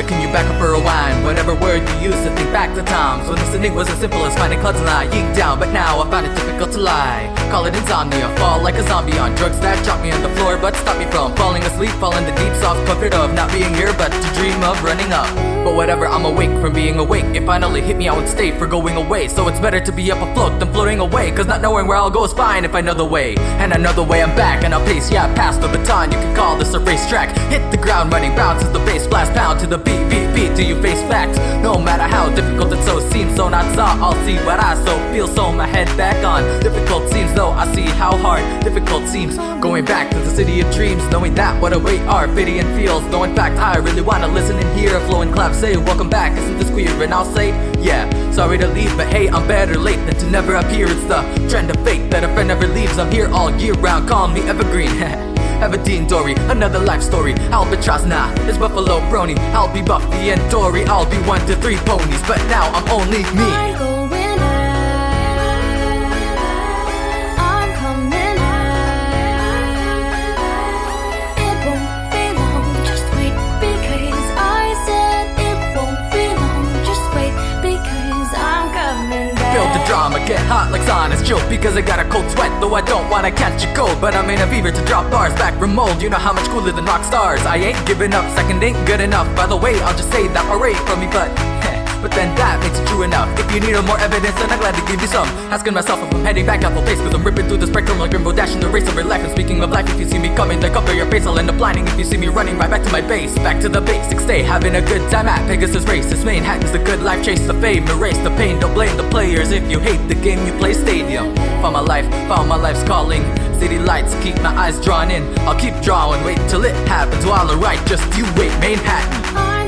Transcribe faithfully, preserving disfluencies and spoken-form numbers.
can you back up for a whine? Whatever word you used to think back to times when listening was as simple as finding clouds and lying down. But now I found it difficult to lie. Call it insomnia, fall like a zombie on drugs that drop me on the floor but stop me from falling asleep. Fall in the deep soft comfort of not being here but to dream of running up. But whatever, I'm awake from being awake. It finally hit me, I would stay for going away. So it's better to be up afloat than floating away, cause not knowing where I'll go is fine if I know the way. And I know the way, I'm back and I'll pace, yeah, past the baton. You can call this a racetrack. Hit the ground running, bounces the bass, blast pound to the beat, beat, beat till you face facts. No matter how difficult it so seems, so not saw, I'll see what I so feel. So my head back on. Difficult seems though I see how hard difficult seems. Going back to the city of dreams, knowing that what await are pity and feels. Though in fact I really wanna listen and hear a flowing clap say welcome back, isn't this queer? And I'll say yeah, sorry to leave but hey, I'm better late than to never appear. It's the trend of fate that a friend never leaves. I'm here all year round, call me evergreen. Everdeen Dory, another life story. Albatross, nah, it's Buffalo Brony. I'll be Buffy and Dory, I'll be one to three ponies. But now I'm only me. I'm going out, I'm coming out. It won't be long, just wait, because I said it won't be long. Just wait, because I'm coming back. Build the drama, get hot like Sonic chill because I got a cold sweat. Though I don't wanna catch a cold, but I'm in a fever to drop bars back from mold. You know how much cooler than rock stars. I ain't giving up, second ain't good enough. By the way, I'll just say that alright from me, but but then that makes it true enough. If you need more evidence, then I'm glad to give you some. Asking myself if I'm heading back out the place, cause I'm ripping through the spectrum like Rainbow Dash in the race over life. And speaking of life, if you see me coming, then cover your face. I'll end up blinding if you see me running right back to my base. Back to the basics, stay having a good time at Pegasus race. This Manhattan's the good life, chase the fame, erase the pain. Don't blame the players if you hate the game you play stadium. Found my life, found my life's calling. City lights keep my eyes drawn in. I'll keep drawing, wait till it happens while I write. Just you wait, Manhattan.